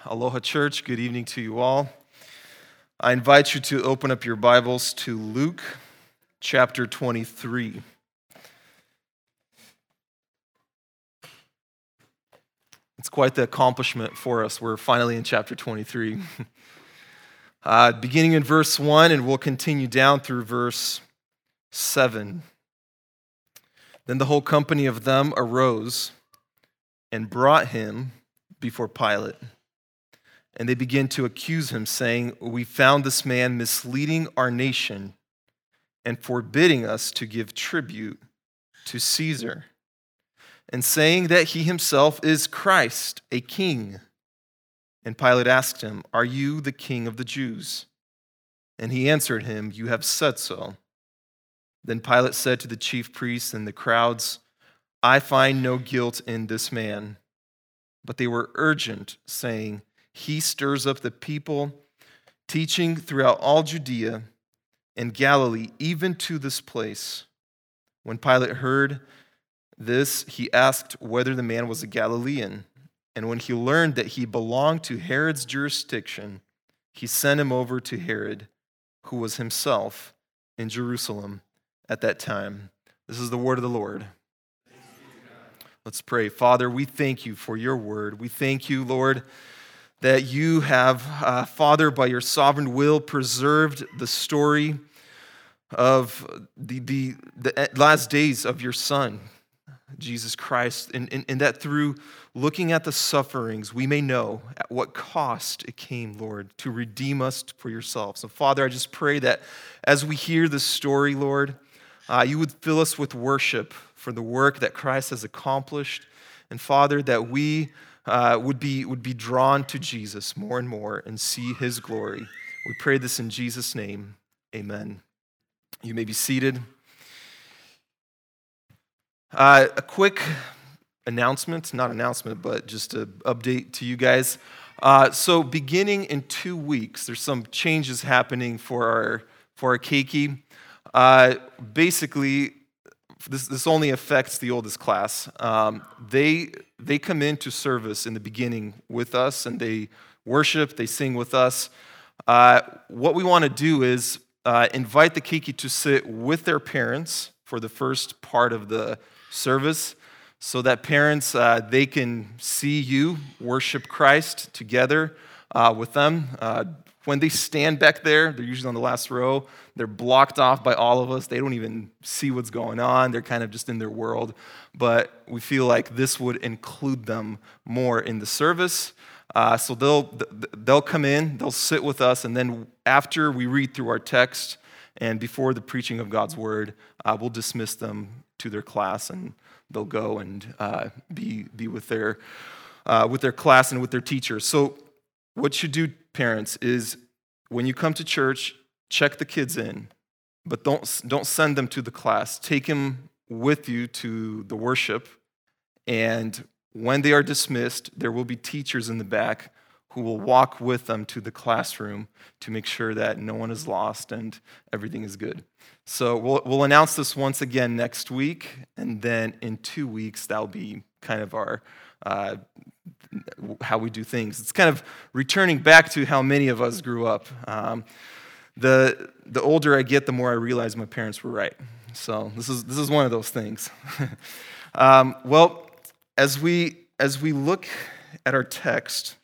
Aloha Church, good evening to you all. I invite you to open up your Bibles to Luke chapter 23. It's quite the accomplishment for us. We're finally in chapter 23. Beginning in verse 1, and we'll continue down through verse 7. Then the whole company of them arose and brought him before Pilate. And they began to accuse him, saying, "We found this man misleading our nation and forbidding us to give tribute to Caesar, and saying that he himself is Christ, a king." And Pilate asked him, "Are you the king of the Jews?" And he answered him, "You have said so." Then Pilate said to the chief priests and the crowds, "I find no guilt in this man." But they were urgent, saying, "He stirs up the people, teaching throughout all Judea and Galilee, even to this place." When Pilate heard this, he asked whether the man was a Galilean. And when he learned that he belonged to Herod's jurisdiction, he sent him over to Herod, who was himself in Jerusalem at that time. This is the word of the Lord. Let's pray. Father, we thank you for your word. We thank you, Lord, that you have, Father, by your sovereign will, preserved the story of the last days of your Son, Jesus Christ, and that through looking at the sufferings, we may know at what cost it came, Lord, to redeem us for yourself. So, Father, I just pray that as we hear this story, Lord, you would fill us with worship for the work that Christ has accomplished, and Father, that we would be drawn to Jesus more and more and see his glory. We pray this in Jesus' name. Amen. You may be seated. A quick announcement, not announcement, but just an update to you guys. So beginning in 2 weeks, there's some changes happening for our keiki. Basically, this only affects the oldest class. They come into service in the beginning with us, and they worship, they sing with us. What we want to do is invite the keiki to sit with their parents for the first part of the service, so that parents, they can see you worship Christ together with them. When they stand back there, they're usually on the last row. They're blocked off by all of us. They don't even see what's going on. They're kind of just in their world. But we feel like this would include them more in the service. So they'll come in, they'll sit with us, and then after we read through our text and before the preaching of God's word, we'll dismiss them to their class, and they'll go and be with their class and with their teachers. So what you do, parents, is when you come to church, check the kids in, but don't send them to the class. Take them with you to the worship, and when they are dismissed, there will be teachers in the back who will walk with them to the classroom to make sure that no one is lost and everything is good. So we'll announce this once again next week, and then in 2 weeks, that'll be kind of our how we do things. It's kind of returning back to how many of us grew up. The older I get, the more I realize my parents were right. So this is one of those things. Well, as we look at our text,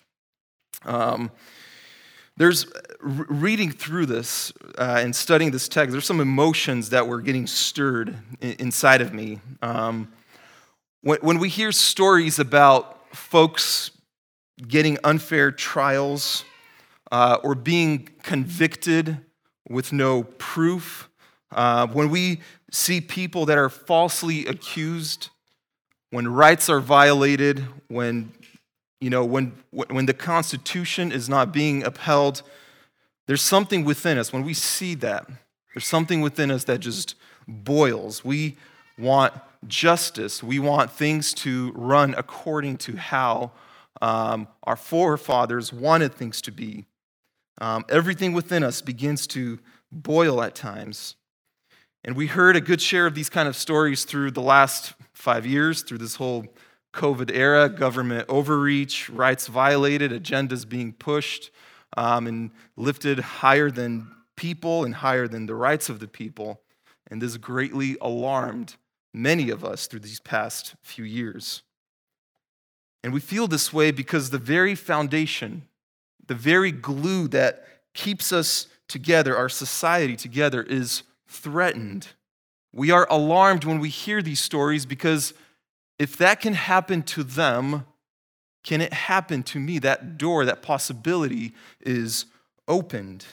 there's reading through this and studying this text, there's some emotions that were getting stirred inside of me. When we hear stories about folks getting unfair trials or being convicted with no proof, when we see people that are falsely accused, when rights are violated, when the Constitution is not being upheld, there's something within us. When we see that, there's something within us that just boils. We want justice. We want things to run according to how our forefathers wanted things to be. Everything within us begins to boil at times. And we heard a good share of these kind of stories through the last 5 years, through this whole COVID era, government overreach, rights violated, agendas being pushed and lifted higher than people and higher than the rights of the people. And this greatly alarmed many of us through these past few years. And we feel this way because the very foundation, the very glue that keeps us together, our society together, is threatened. We are alarmed when we hear these stories because if that can happen to them, can it happen to me? That door, that possibility is opened.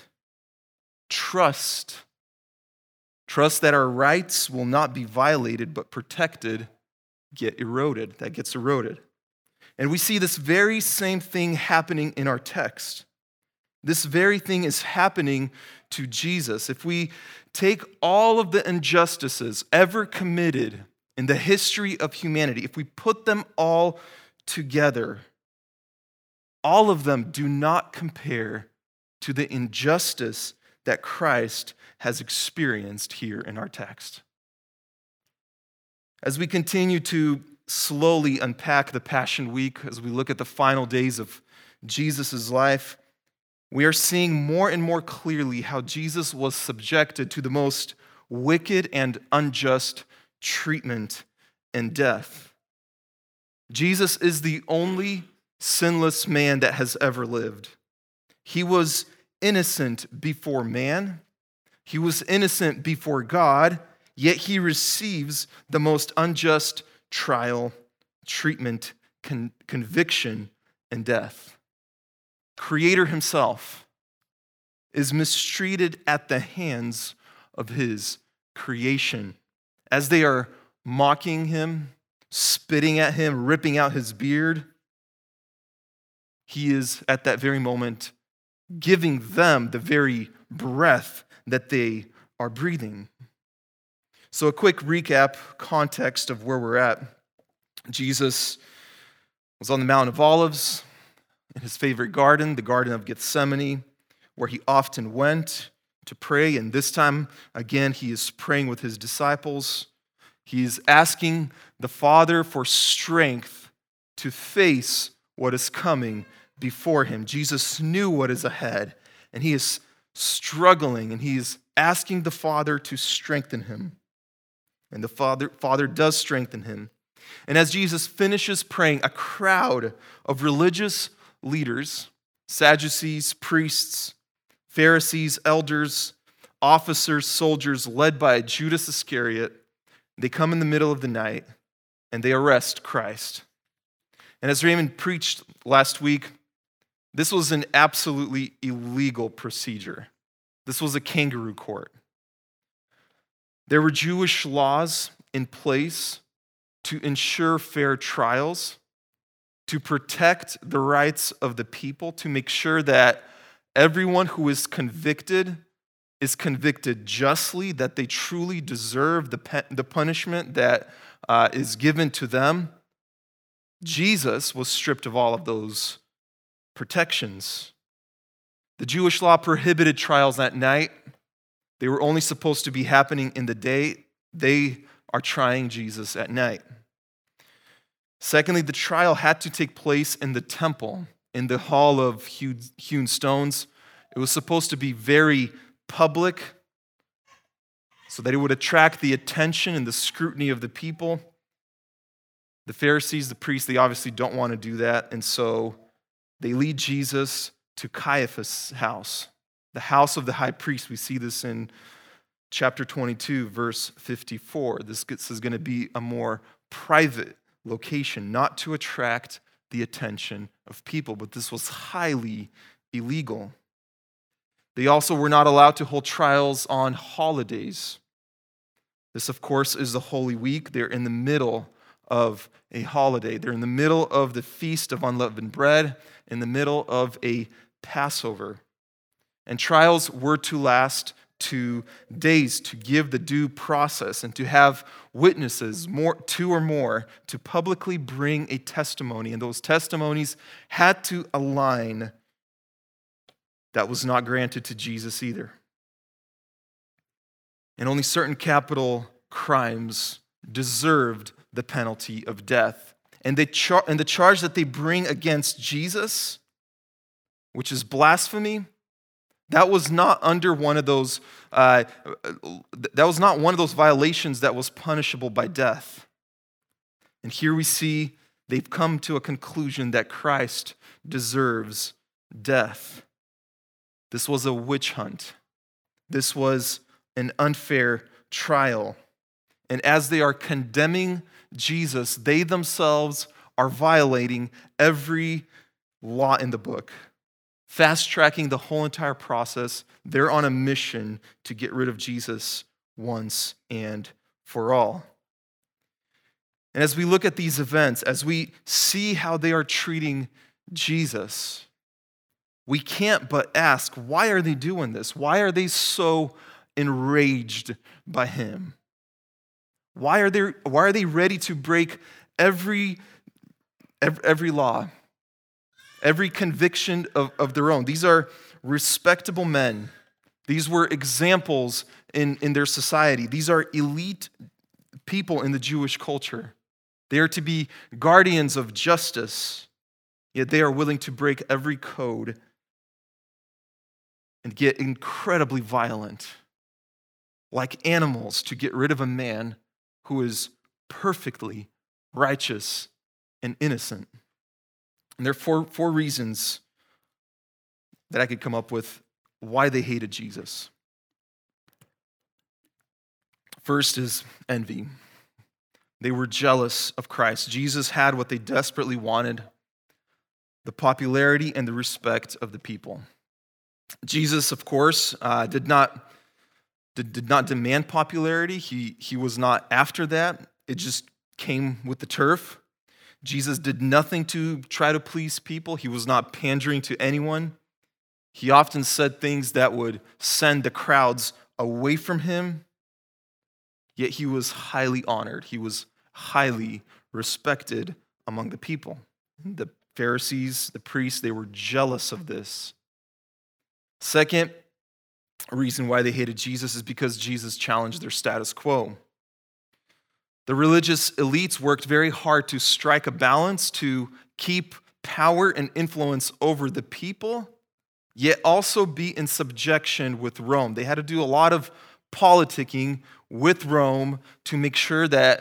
Trust that our rights will not be violated but protected, gets eroded. And we see this very same thing happening in our text. This very thing is happening to Jesus. If we take all of the injustices ever committed in the history of humanity, if we put them all together, all of them do not compare to the injustice that Christ has experienced here in our text. As we continue to slowly unpack the Passion Week, as we look at the final days of Jesus' life, we are seeing more and more clearly how Jesus was subjected to the most wicked and unjust treatment and death. Jesus is the only sinless man that has ever lived. He was innocent before man. He was innocent before God, yet he receives the most unjust trial, treatment, conviction, and death. Creator himself is mistreated at the hands of his creation as they are mocking him, spitting at him, ripping out his beard. He is at that very moment giving them the very breath that they are breathing. So a quick recap, context of where we're at. Jesus was on the Mount of Olives in his favorite garden, the Garden of Gethsemane, where he often went to pray. And this time, again, he is praying with his disciples. He is asking the Father for strength to face what is coming before him. Jesus knew what is ahead, and he is struggling, and he is asking the Father to strengthen him. And the Father does strengthen him. And as Jesus finishes praying, a crowd of religious leaders, Sadducees, priests, Pharisees, elders, officers, soldiers, led by Judas Iscariot, they come in the middle of the night and they arrest Christ. And as Raymond preached last week, this was an absolutely illegal procedure. This was a kangaroo court. There were Jewish laws in place to ensure fair trials, to protect the rights of the people, to make sure that everyone who is convicted justly, that they truly deserve the punishment that is given to them. Jesus was stripped of all of those protections. The Jewish law prohibited trials at night. They were only supposed to be happening in the day. They are trying Jesus at night. Secondly, the trial had to take place in the temple, in the hall of hewn stones. It was supposed to be very public so that it would attract the attention and the scrutiny of the people. The Pharisees, the priests, they obviously don't want to do that, and so they lead Jesus to Caiaphas' house, the house of the high priest. We see this in chapter 22, verse 54. This is going to be a more private location, not to attract the attention of people, but this was highly illegal. They also were not allowed to hold trials on holidays. This, of course, is the Holy Week. They're in the middle of a holiday. They're in the middle of the Feast of Unleavened Bread, in the middle of a Passover. And trials were to last 2 days, to give the due process and to have witnesses, two or more, to publicly bring a testimony. And those testimonies had to align. That was not granted to Jesus either. And only certain capital crimes deserved the penalty of death. And the charge that they bring against Jesus, which is blasphemy, that was not under one of those. That was not one of those violations that was punishable by death. And here we see they've come to a conclusion that Christ deserves death. This was a witch hunt. This was an unfair trial. And as they are condemning Jesus, they themselves are violating every law in the book, fast-tracking the whole entire process. They're on a mission to get rid of Jesus once and for all. And as we look at these events, as we see how they are treating Jesus, we can't but ask, why are they doing this? Why are they so enraged by him? Why are they ready to break every law, every conviction of their own? These are respectable men. These were examples in their society. These are elite people in the Jewish culture. They are to be guardians of justice, yet they are willing to break every code and get incredibly violent, like animals, to get rid of a man who is perfectly righteous and innocent. And there are four reasons that I could come up with why they hated Jesus. First is envy. They were jealous of Christ. Jesus had what they desperately wanted: the popularity and the respect of the people. Jesus, of course, did not demand popularity. He was not after that. It just came with the turf. Jesus did nothing to try to please people. He was not pandering to anyone. He often said things that would send the crowds away from him. Yet he was highly honored. He was highly respected among the people. The Pharisees, the priests, they were jealous of this. Second reason why they hated Jesus is because Jesus challenged their status quo. The religious elites worked very hard to strike a balance, to keep power and influence over the people, yet also be in subjection with Rome. They had to do a lot of politicking with Rome to make sure that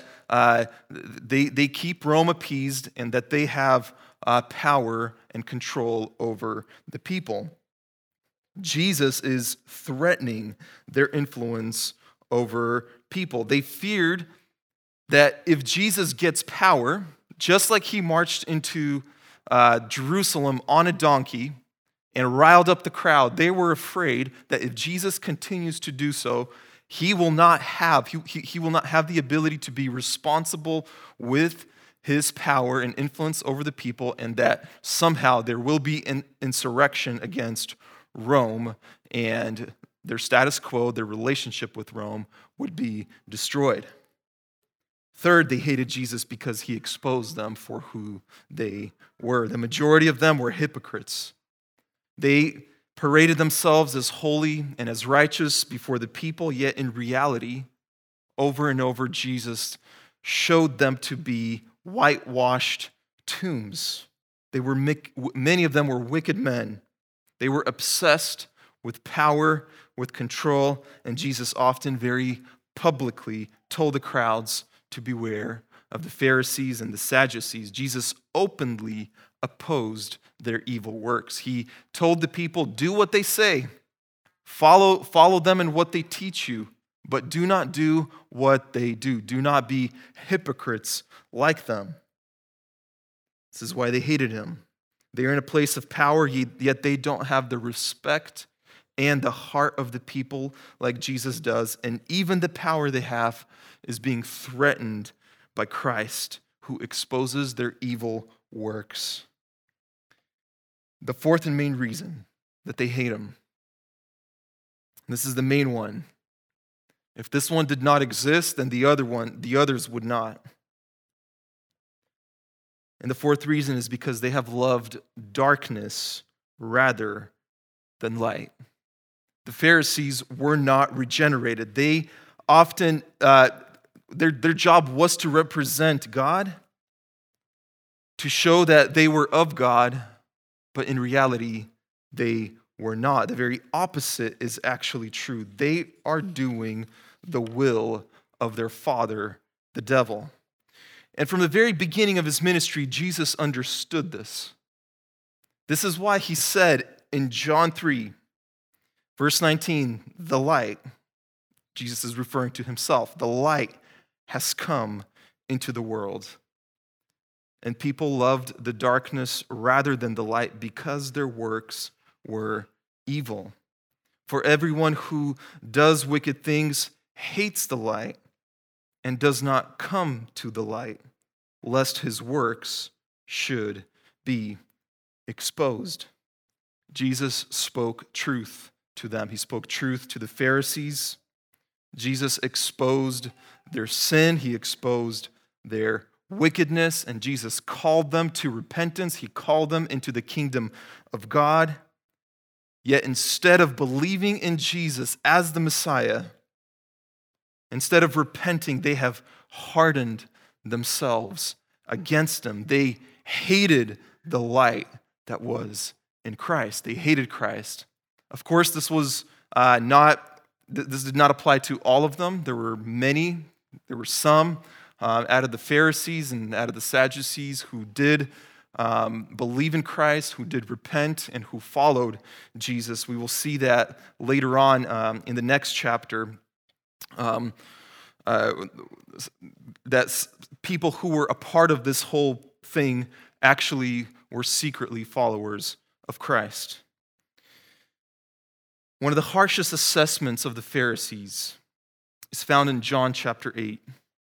they keep Rome appeased and that they have power and control over the people. Jesus is threatening their influence over people. They feared that if Jesus gets power, just like he marched into Jerusalem on a donkey and riled up the crowd, they were afraid that if Jesus continues to do so, he will not have the ability to be responsible with his power and influence over the people, and that somehow there will be an insurrection against Rome, and their status quo, their relationship with Rome, would be destroyed. Third, they hated Jesus because he exposed them for who they were. The majority of them were hypocrites. They paraded themselves as holy and as righteous before the people, yet in reality, over and over, Jesus showed them to be whitewashed tombs. Many of them were wicked men. They were obsessed with power, with control, and Jesus often very publicly told the crowds to beware of the Pharisees and the Sadducees. Jesus openly opposed their evil works. He told the people, do what they say, follow them in what they teach you, but do not do what they do. Do not be hypocrites like them. This is why they hated him. They are in a place of power, yet they don't have the respect and the heart of the people like Jesus does. And even the power they have is being threatened by Christ, who exposes their evil works. The fourth and main reason that they hate him, this is the main one. If this one did not exist, then the others would not. And the fourth reason is because they have loved darkness rather than light. The Pharisees were not regenerated. They often, their job was to represent God, to show that they were of God, but in reality, they were not. The very opposite is actually true. They are doing the will of their father, the devil. And from the very beginning of his ministry, Jesus understood this. This is why he said in John 3, verse 19, the light, Jesus is referring to himself, the light has come into the world. And people loved the darkness rather than the light because their works were evil. For everyone who does wicked things hates the light and does not come to the light, lest his works should be exposed. Jesus spoke truth to them. He spoke truth to the Pharisees. Jesus exposed their sin. He exposed their wickedness, and Jesus called them to repentance. He called them into the kingdom of God. Yet instead of believing in Jesus as the Messiah, instead of repenting, they have hardened themselves against him. They hated the light that was in Christ. They hated Christ. Of course, this did not apply to all of them. There were many. There were some out of the Pharisees and out of the Sadducees who did believe in Christ, who did repent, and who followed Jesus. We will see that later on in the next chapter. That people who were a part of this whole thing actually were secretly followers of Christ. One of the harshest assessments of the Pharisees is found in John chapter 8.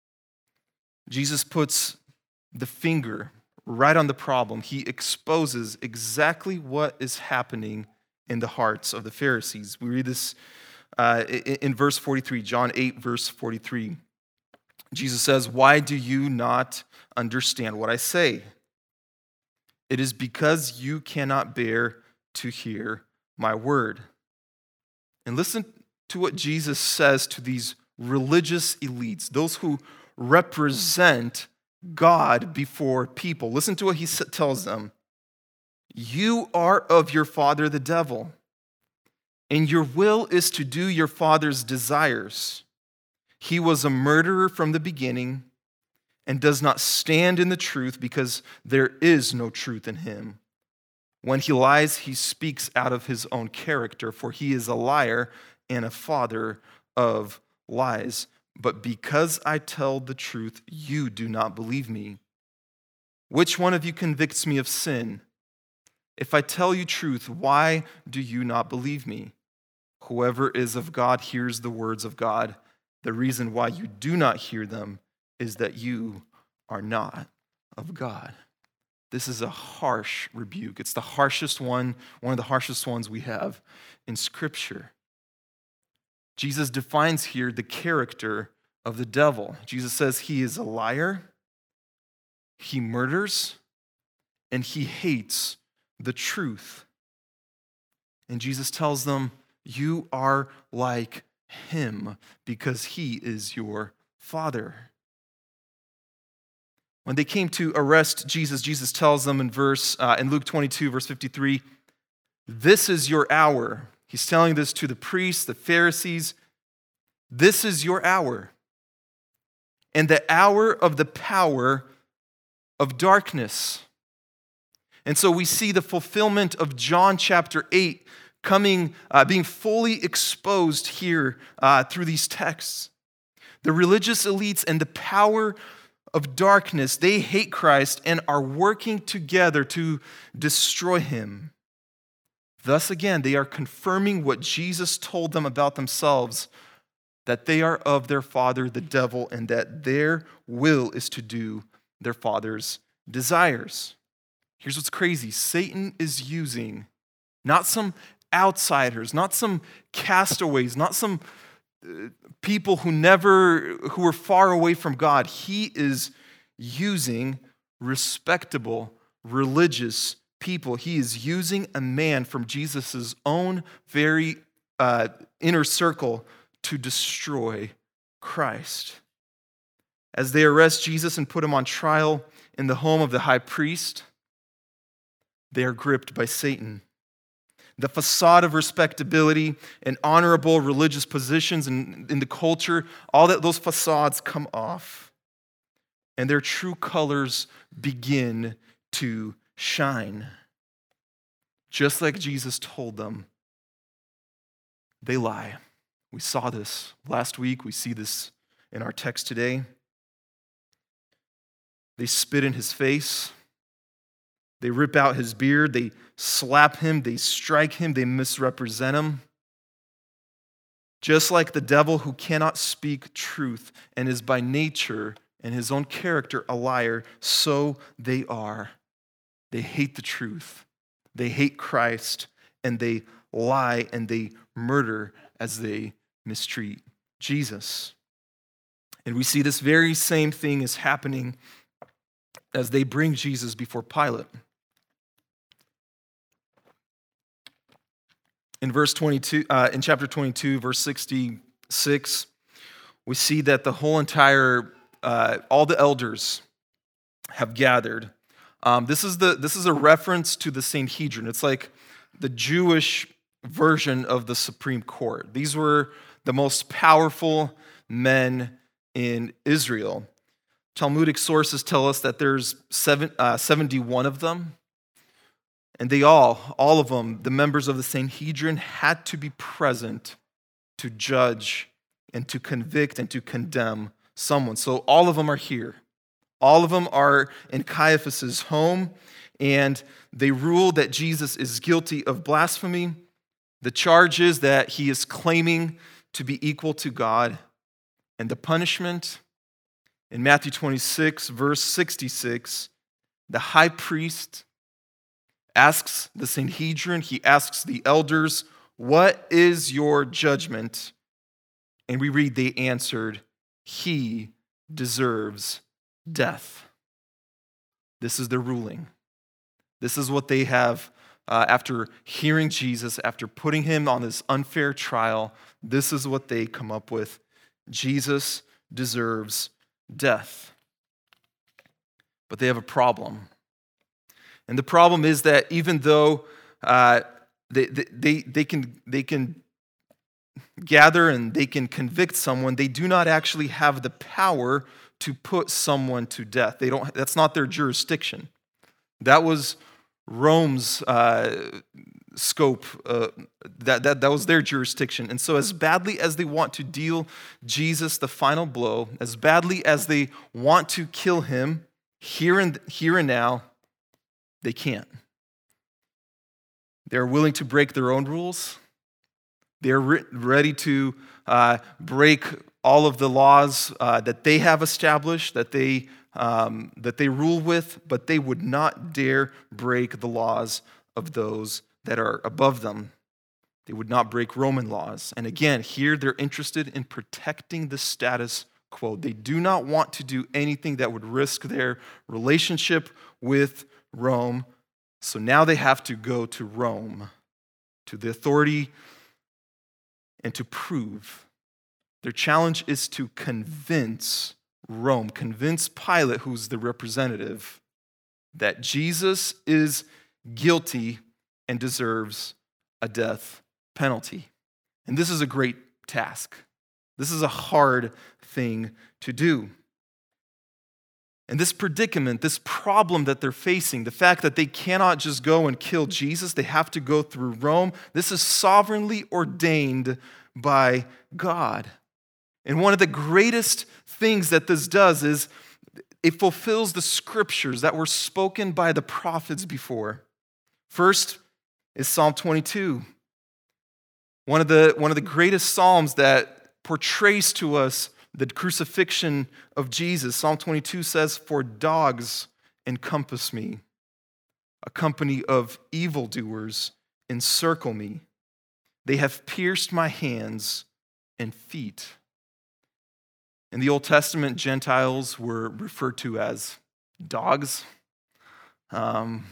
Jesus puts the finger right on the problem. He exposes exactly what is happening in the hearts of the Pharisees. We read this in verse 43, John 8, verse 43. Jesus says, "Why do you not understand what I say? It is because you cannot bear to hear my word." And listen to what Jesus says to these religious elites, those who represent God before people. Listen to what he tells them. "You are of your father the devil, and your will is to do your father's desires. He was a murderer from the beginning and does not stand in the truth because there is no truth in him. When he lies, he speaks out of his own character, for he is a liar and a father of lies. But because I tell the truth, you do not believe me. Which one of you convicts me of sin? If I tell you truth, why do you not believe me? Whoever is of God hears the words of God. The reason why you do not hear them is that you are not of God." This is a harsh rebuke. It's the harshest one of the harshest ones we have in Scripture. Jesus defines here the character of the devil. Jesus says he is a liar, he murders, and he hates the truth. And Jesus tells them, you are like him because he is your father. When they came to arrest Jesus, Jesus tells them in Luke 22, verse 53, "This is your hour." He's telling this to the priests, the Pharisees. This is your hour, and the hour of the power of darkness. And so we see the fulfillment of John chapter 8 being fully exposed here through these texts. The religious elites and the power of darkness, they hate Christ and are working together to destroy him. Thus again, they are confirming what Jesus told them about themselves, that they are of their father, the devil, and that their will is to do their father's desires. Here's what's crazy. Satan is using not some outsiders, not some castaways, not some people who were far away from God. He is using respectable, religious people. He is using a man from Jesus' own very inner circle to destroy Christ. As they arrest Jesus and put him on trial in the home of the high priest, they are gripped by Satan. The facade of respectability and honorable religious positions in the culture, all that those facades come off, and their true colors begin to shine. Just like Jesus told them, they lie. We saw this last week. We see this in our text today. They spit in his face. They rip out his beard. They slap him. They strike him. They misrepresent him. Just like the devil who cannot speak truth and is by nature and his own character a liar, so they are. They hate the truth. They hate Christ, and they lie and they murder as they mistreat Jesus. And we see this very same thing is happening as they bring Jesus before Pilate. In in chapter 22, verse 66, we see that the whole entire, all the elders have gathered. This is a reference to the Sanhedrin. It's like the Jewish version of the Supreme Court. These were the most powerful men in Israel. Talmudic sources tell us that there's 71 of them, and they all of them, the members of the Sanhedrin, had to be present to judge and to convict and to condemn someone. So all of them are here. All of them are in Caiaphas' home, and they rule that Jesus is guilty of blasphemy. The charge is that he is claiming to be equal to God, and the punishment, in Matthew 26, verse 66, the high priest asks the Sanhedrin, he asks the elders, "What is your judgment?" And we read they answered, "He deserves death." This is their ruling. This is what they have after hearing Jesus, after putting him on this unfair trial. This is what they come up with. Jesus deserves death. But they have a problem. And the problem is that even though they can gather and they can convict someone, they do not actually have the power to put someone to death. That's not their jurisdiction. That was Rome's scope. That was their jurisdiction. And so as badly as they want to deal Jesus the final blow, as badly as they want to kill him here and now, they can't. They're willing to break their own rules. They're ready to break all of the laws that they have established, that they rule with, but they would not dare break the laws of those that are above them. They would not break Roman laws. And again, here they're interested in protecting the status quo. They do not want to do anything that would risk their relationship with Rome. So now they have to go to Rome, to the authority, and to prove. Their challenge is to convince Rome, convince Pilate, who's the representative, that Jesus is guilty and deserves a death penalty. And this is a great task. This is a hard thing to do. And this predicament, this problem that they're facing, the fact that they cannot just go and kill Jesus, they have to go through Rome, this is sovereignly ordained by God. And one of the greatest things that this does is it fulfills the scriptures that were spoken by the prophets before. First is Psalm 22. One of the greatest psalms that portrays to us the crucifixion of Jesus. Psalm 22 says, "For dogs encompass me, a company of evildoers encircle me. They have pierced my hands and feet." In the Old Testament, Gentiles were referred to as dogs. Psalm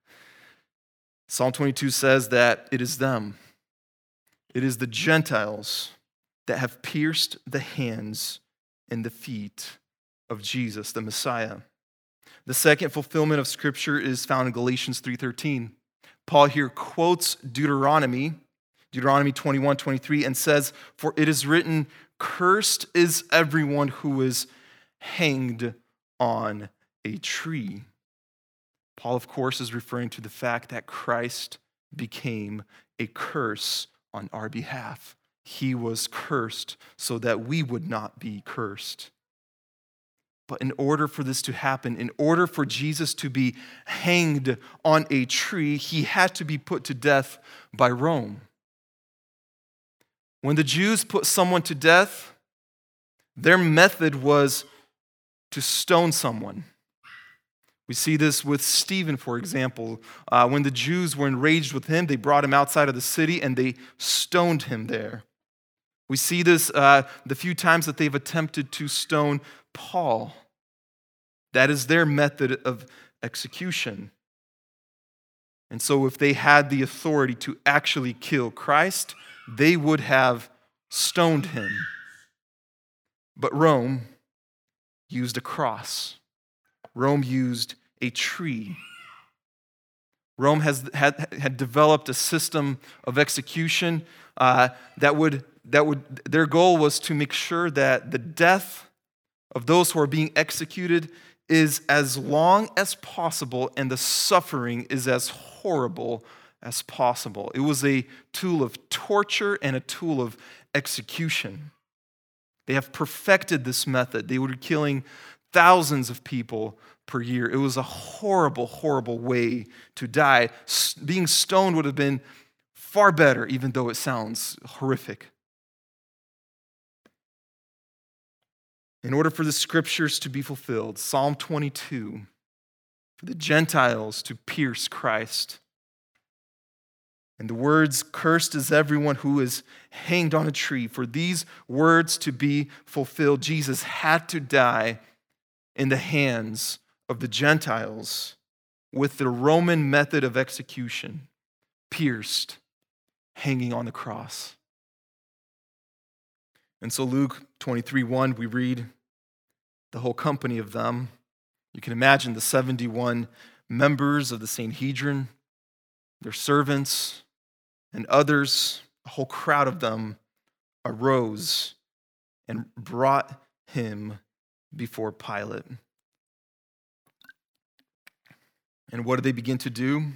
22 says that it is them. It is the Gentiles that have pierced the hands and the feet of Jesus, the Messiah. The second fulfillment of Scripture is found in Galatians 3:13. Paul here quotes Deuteronomy 21:23, and says, "For it is written, cursed is everyone who is hanged on a tree." Paul, of course, is referring to the fact that Christ became a curse on our behalf. He was cursed so that we would not be cursed. But in order for this to happen, in order for Jesus to be hanged on a tree, he had to be put to death by Rome. When the Jews put someone to death, their method was to stone someone. We see this with Stephen, for example. When the Jews were enraged with him, they brought him outside of the city and they stoned him there. We see this the few times that they've attempted to stone Paul. That is their method of execution. And so if they had the authority to actually kill Christ, they would have stoned him. But Rome used a cross. Rome used a tree. Rome had developed a system of execution their goal was to make sure that the death of those who are being executed is as long as possible and the suffering is as horrible as possible. It was a tool of torture and a tool of execution. They have perfected this method. They were killing thousands of people per year. It was a horrible, horrible way to die. Being stoned would have been far better, even though it sounds horrific. In order for the scriptures to be fulfilled, Psalm 22, for the Gentiles to pierce Christ, and the words, "Cursed is everyone who is hanged on a tree," for these words to be fulfilled, Jesus had to die in the hands of the Gentiles with the Roman method of execution, pierced, hanging on the cross. And so Luke 23:1, we read the whole company of them. You can imagine the 71 members of the Sanhedrin, their servants, and others, a whole crowd of them arose and brought him before Pilate. And what did they begin to do?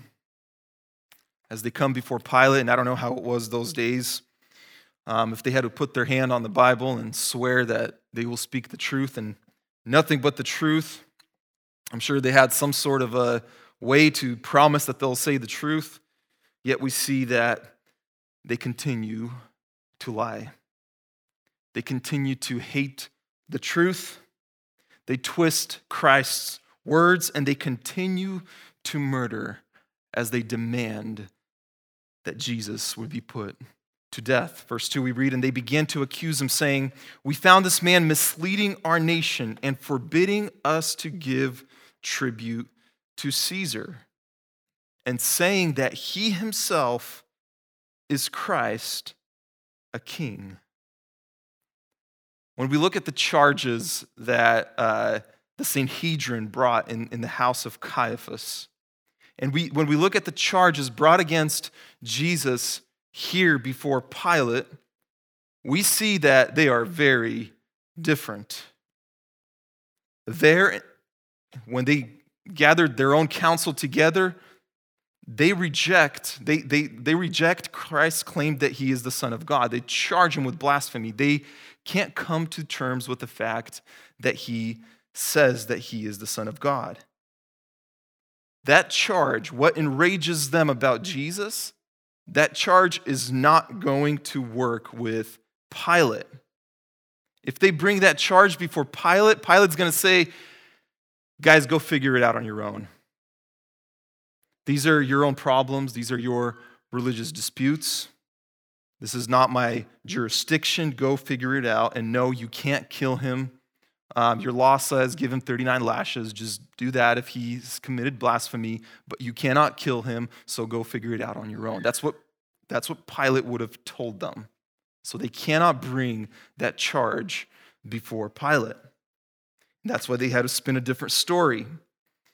As they come before Pilate, and I don't know how it was those days, if they had to put their hand on the Bible and swear that they will speak the truth and nothing but the truth, I'm sure they had some sort of a way to promise that they'll say the truth, yet we see that they continue to lie. They continue to hate the truth. They twist Christ's words, and they continue to murder as they demand that Jesus would be put to death. Verse 2, we read, "And they began to accuse him, saying, 'We found this man misleading our nation and forbidding us to give tribute to Caesar, and saying that he himself is Christ, a king.'" When we look at the charges that the Sanhedrin brought in the house of Caiaphas, and when we look at the charges brought against Jesus here before Pilate, we see that they are very different. There, when they gathered their own council together, they reject Christ's claim that he is the Son of God. They charge him with blasphemy. They can't come to terms with the fact that he says that he is the Son of God. That charge, what enrages them about Jesus, that charge is not going to work with Pilate. If they bring that charge before Pilate, Pilate's going to say, "Guys, go figure it out on your own. These are your own problems. These are your religious disputes. This is not my jurisdiction. Go figure it out. And no, you can't kill him. Your law says give him 39 lashes. Just do that if he's committed blasphemy. But you cannot kill him, so go figure it out on your own." That's what Pilate would have told them. So they cannot bring that charge before Pilate. That's why they had to spin a different story.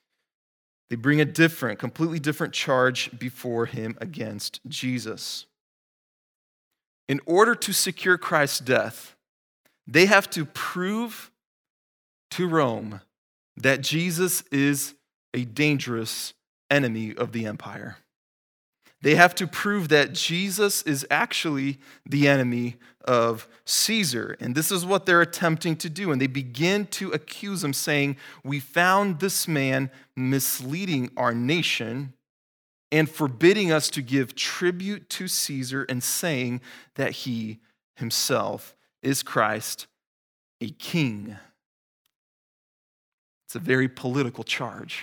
They bring a completely different charge before him against Jesus. In order to secure Christ's death, they have to prove to Rome that Jesus is a dangerous enemy of the empire. They have to prove that Jesus is actually the enemy of Caesar. And this is what they're attempting to do. And they begin to accuse him, saying, "We found this man misleading our nation and forbidding us to give tribute to Caesar, and saying that he himself is Christ, a king." It's a very political charge.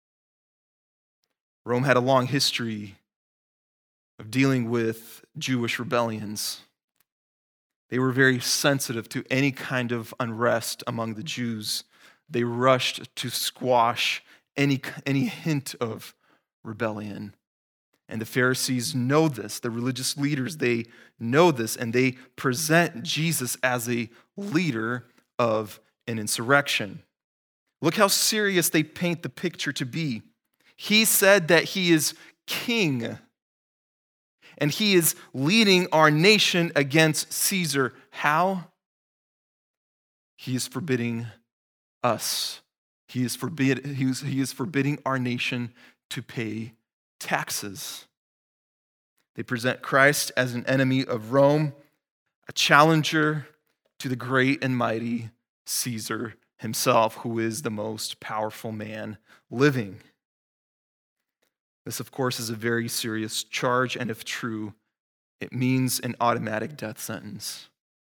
Rome had a long history of dealing with Jewish rebellions. They were very sensitive to any kind of unrest among the Jews. They rushed to squash any hint of rebellion. And the Pharisees know this. The religious leaders, they know this, and they present Jesus as a leader of an insurrection. Look how serious they paint the picture to be. He said that he is king, and he is leading our nation against Caesar. How? He is forbidding us. He is forbidding our nation to pay taxes. They present Christ as an enemy of Rome, a challenger to the great and mighty Caesar himself, who is the most powerful man living. This, of course, is a very serious charge, and if true, it means an automatic death sentence.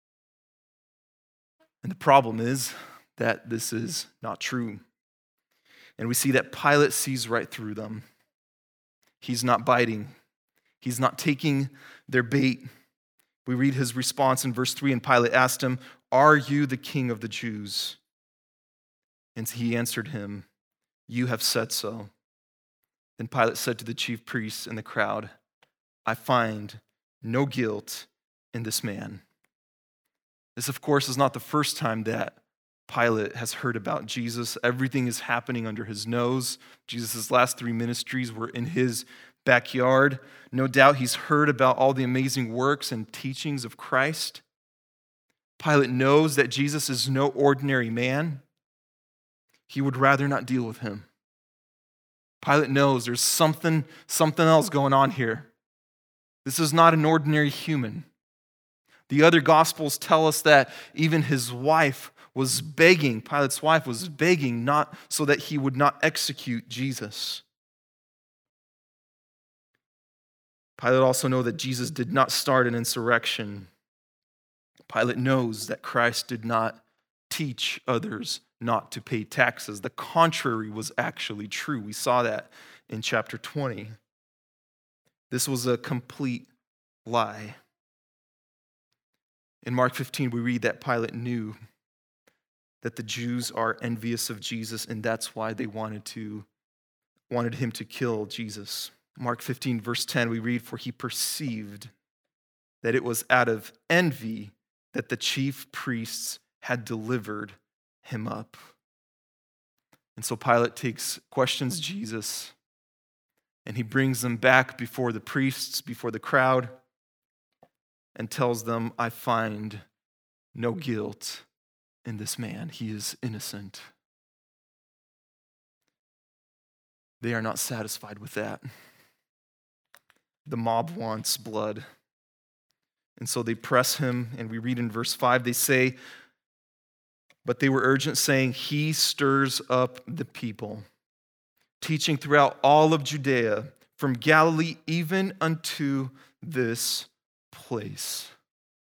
And the problem is that this is not true. And we see that Pilate sees right through them. He's not biting. He's not taking their bait. We read his response in verse 3, and Pilate asked him, "Are you the king of the Jews?" And he answered him, "You have said so." Then Pilate said to the chief priests and the crowd, "I find no guilt in this man." This, of course, is not the first time that Pilate has heard about Jesus. Everything is happening under his nose. Jesus' last 3 ministries were in his backyard. No doubt he's heard about all the amazing works and teachings of Christ. Pilate knows that Jesus is no ordinary man. He would rather not deal with him. Pilate knows there's something else going on here. This is not an ordinary human. The other Gospels tell us that even his wife was begging, Pilate's wife was begging not so that he would not execute Jesus. Pilate also knows that Jesus did not start an insurrection. Pilate knows that Christ did not teach others not to pay taxes. The contrary was actually true. We saw that in chapter 20. This was a complete lie. In Mark 15, we read that Pilate knew that the Jews are envious of Jesus, and that's why they wanted him to kill Jesus. Mark 15, verse 10, we read, "For he perceived that it was out of envy that the chief priests had delivered him up." And so Pilate questions Jesus, and he brings them back before the priests, before the crowd, and tells them, "I find no guilt in this man. He is innocent." They are not satisfied with that. The mob wants blood. And so they press him, and we read in verse 5, they say, "But they were urgent, saying, 'He stirs up the people, teaching throughout all of Judea, from Galilee even unto this place.'"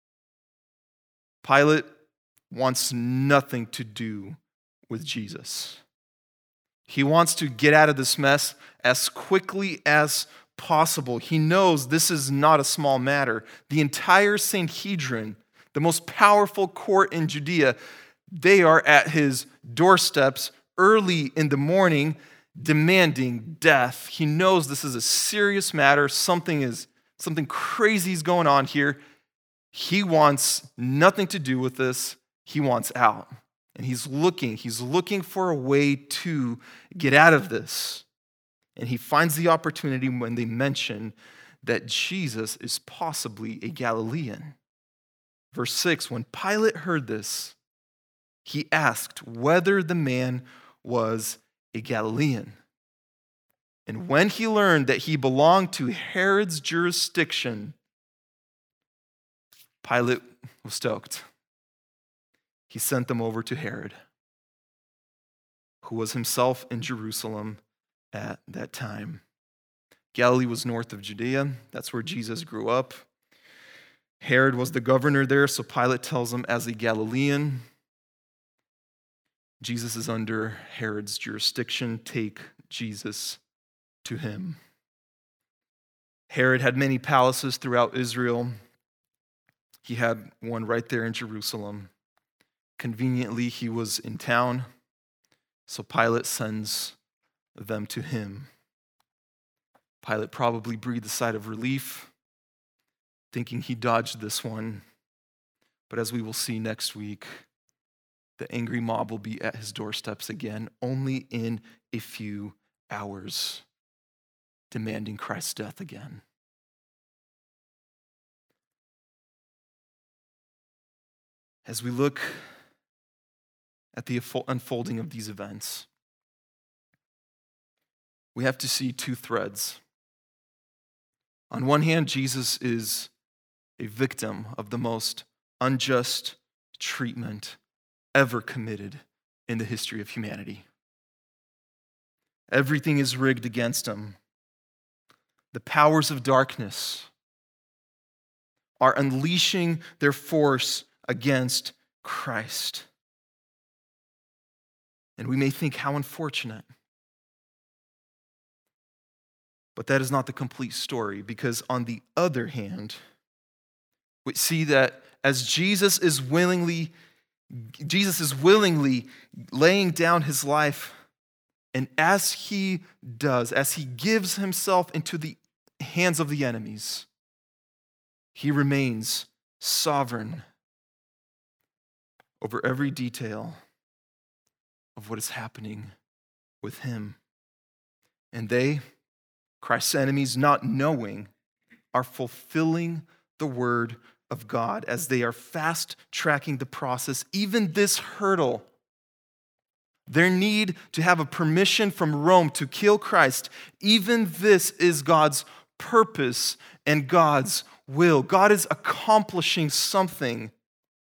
Pilate wants nothing to do with Jesus. He wants to get out of this mess as quickly as possible. He knows this is not a small matter. The entire Sanhedrin, the most powerful court in Judea, they are at his doorsteps early in the morning demanding death. He knows this is a serious matter. Something crazy is going on here. He wants nothing to do with this. He wants out. And he's looking for a way to get out of this. And he finds the opportunity when they mention that Jesus is possibly a Galilean. Verse 6, when Pilate heard this, he asked whether the man was a Galilean. And when he learned that he belonged to Herod's jurisdiction, Pilate was stoked. He sent them over to Herod, who was himself in Jerusalem at that time. Galilee was north of Judea. That's where Jesus grew up. Herod was the governor there, so Pilate tells him as a Galilean, Jesus is under Herod's jurisdiction. Take Jesus to him. Herod had many palaces throughout Israel. He had one right there in Jerusalem. Conveniently, he was in town, so Pilate sends them to him. Pilate probably breathed a sigh of relief, thinking he dodged this one. But as we will see next week, the angry mob will be at his doorsteps again, only in a few hours, demanding Christ's death again. As we look at the unfolding of these events, we have to see two threads. On one hand, Jesus is a victim of the most unjust treatment ever committed in the history of humanity. Everything is rigged against him. The powers of darkness are unleashing their force against Christ. And we may think, how unfortunate. But that is not the complete story, because on the other hand, we see that as Jesus is willingly laying down his life, and as he does, as he gives himself into the hands of the enemies, he remains sovereign over every detail of what is happening with him. And they, Christ's enemies, not knowing, are fulfilling the word of God as they are fast-tracking the process. Even this hurdle, their need to have a permission from Rome to kill Christ, even this is God's purpose and God's will. God is accomplishing something.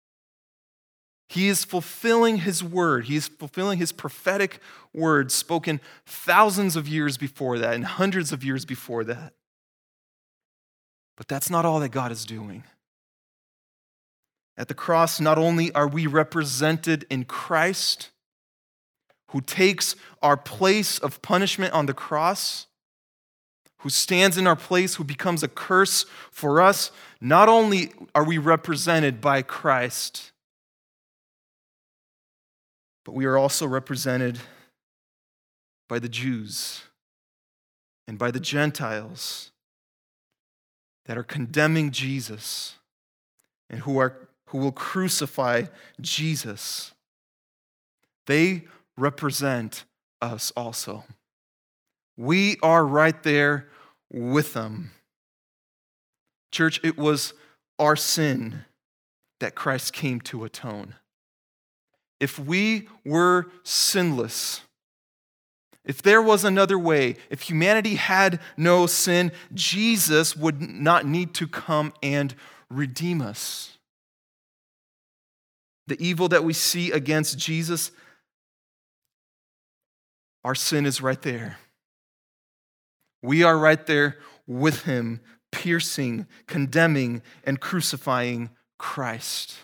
He is fulfilling his word. He is fulfilling his prophetic word spoken thousands of years before that and hundreds of years before that. But that's not all that God is doing. At the cross, not only are we represented in Christ, who takes our place of punishment on the cross, who stands in our place, who becomes a curse for us, not only are we represented by Christ, but we are also represented by the Jews and by the Gentiles that are condemning Jesus and who will crucify Jesus. They represent us also. We are right there with them. Church, it was our sin that Christ came to atone. If we were sinless, if there was another way, if humanity had no sin, Jesus would not need to come and redeem us. The evil that we see against Jesus, our sin is right there. We are right there with him, piercing, condemning, and crucifying Christ.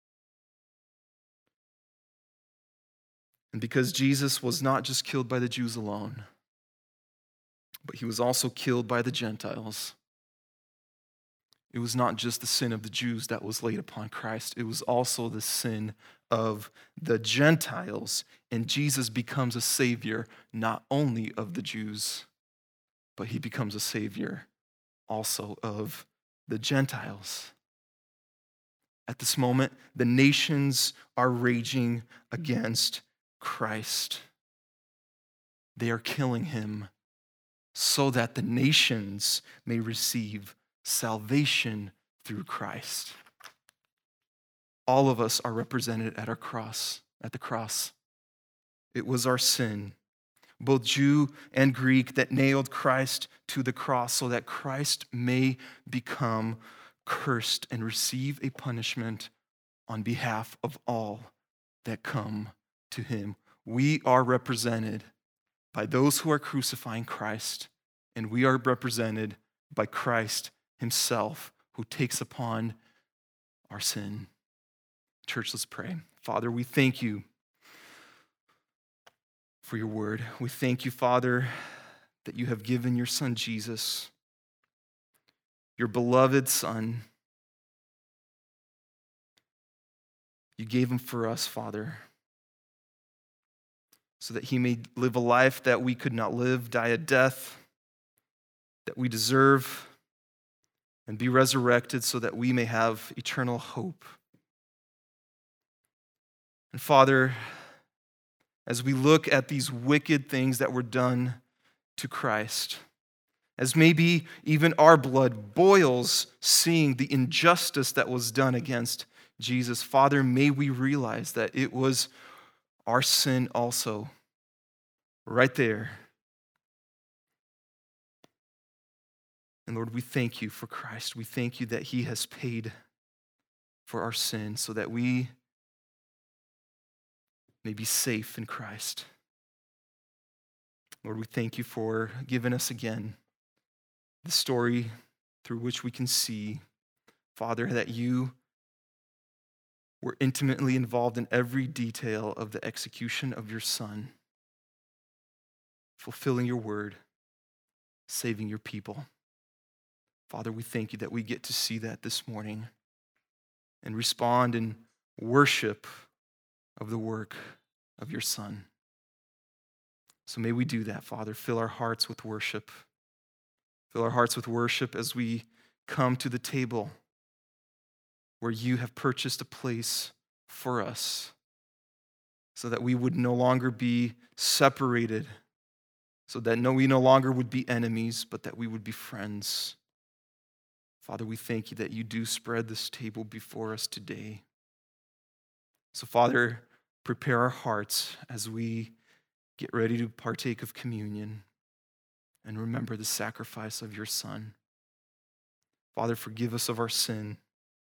And because Jesus was not just killed by the Jews alone, but he was also killed by the Gentiles. It was not just the sin of the Jews that was laid upon Christ, it was also the sin of the Gentiles. And Jesus becomes a savior not only of the Jews, but he becomes a savior also of the Gentiles. At this moment, the nations are raging against Christ. They are killing him so that the nations may receive salvation through Christ. All of us are represented at the cross. It was our sin, both Jew and Greek, that nailed Christ to the cross so that Christ may become cursed and receive a punishment on behalf of all that come to him. We are represented by those who are crucifying Christ, and we are represented by Christ himself, who takes upon our sin. Church, let's pray. Father, we thank you for your word. We thank you, Father, that you have given your Son Jesus, your beloved Son. You gave him for us, Father, so that he may live a life that we could not live, die a death that we deserve, and be resurrected so that we may have eternal hope. And Father, as we look at these wicked things that were done to Christ, as maybe even our blood boils seeing the injustice that was done against Jesus, Father, may we realize that it was our sin also, right there. And Lord, we thank you for Christ. We thank you that he has paid for our sin so that we may be safe in Christ. Lord, we thank you for giving us again the story through which we can see, Father, that you were intimately involved in every detail of the execution of your Son, fulfilling your word, saving your people. Father, we thank you that we get to see that this morning and respond in worship of the work of your Son. So may we do that, Father. Fill our hearts with worship. Fill our hearts with worship as we come to the table where you have purchased a place for us so that we would no longer be separated, so that we no longer would be enemies, but that we would be friends. Father, we thank you that you do spread this table before us today. So, Father, prepare our hearts as we get ready to partake of communion and remember the sacrifice of your Son. Father, forgive us of our sin.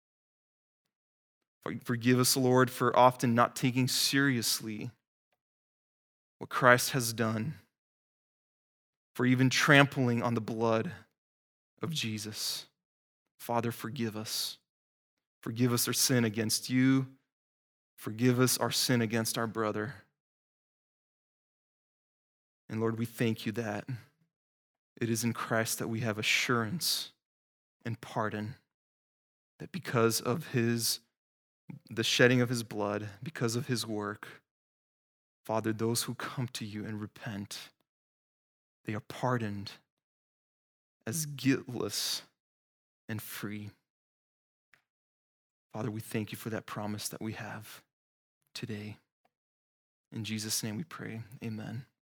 Forgive us, Lord, for often not taking seriously what Christ has done, for even trampling on the blood of Jesus. Father, forgive us. Forgive us our sin against you. Forgive us our sin against our brother. And Lord, we thank you that it is in Christ that we have assurance and pardon, that because of the shedding of his blood, because of his work, Father, those who come to you and repent, they are pardoned as guiltless and free. Father, we thank you for that promise that we have today. In Jesus' name we pray, amen.